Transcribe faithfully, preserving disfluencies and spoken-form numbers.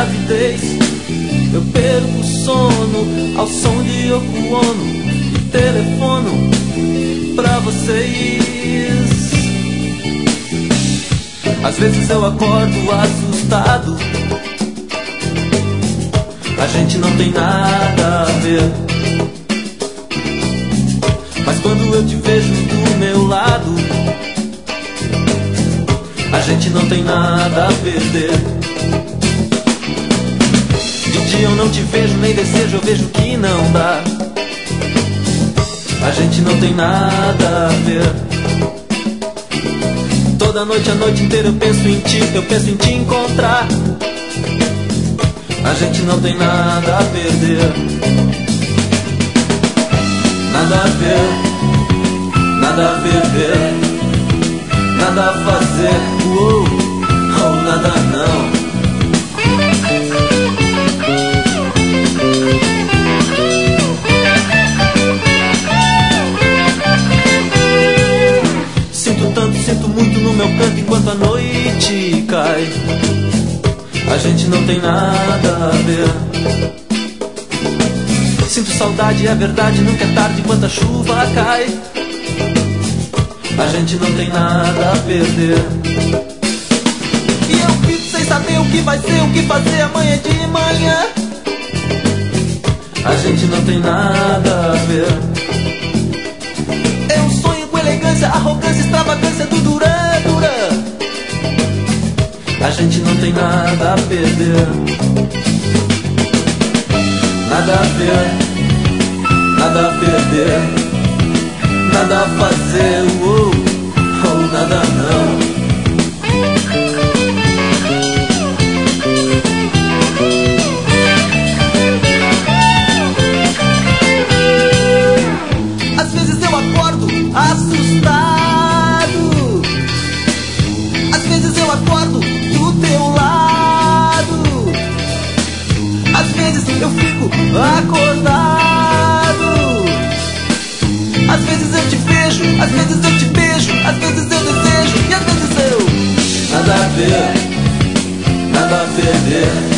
avidez. Eu perco o sono ao som de Yoko Ono e telefono pra vocês. Às vezes eu acordo assustado, a gente não tem nada a ver, mas quando eu te vejo do meu lado, a gente não tem nada a perder. De dia eu não te vejo nem desejo, eu vejo que não dá, a gente não tem nada a ver. Toda noite, a noite inteira eu penso em ti, eu penso em te encontrar. A gente não tem nada a perder. Nada a ver, nada a perder, nada a fazer, uou, ou nada não. Sinto tanto, sinto muito no meu canto enquanto a noite cai. A gente não tem nada a ver. Sinto saudade, é verdade, nunca é tarde enquanto a chuva cai. A gente não tem nada a perder. E eu fico sem saber o que vai ser, o que fazer amanhã de manhã. A gente não tem nada a ver. É um sonho com elegância, arrogância, extravagância do Duran Duran. A gente não tem nada a perder. Nada a ver, nada a perder, nada a fazer, uou, ou nada não. Às vezes eu acordo assustado, às vezes eu acordo do teu lado, às vezes eu fico acordado, às vezes eu te vejo, às vezes eu te beijo, às vezes eu desejo e às vezes eu nada a ver, nada a perder.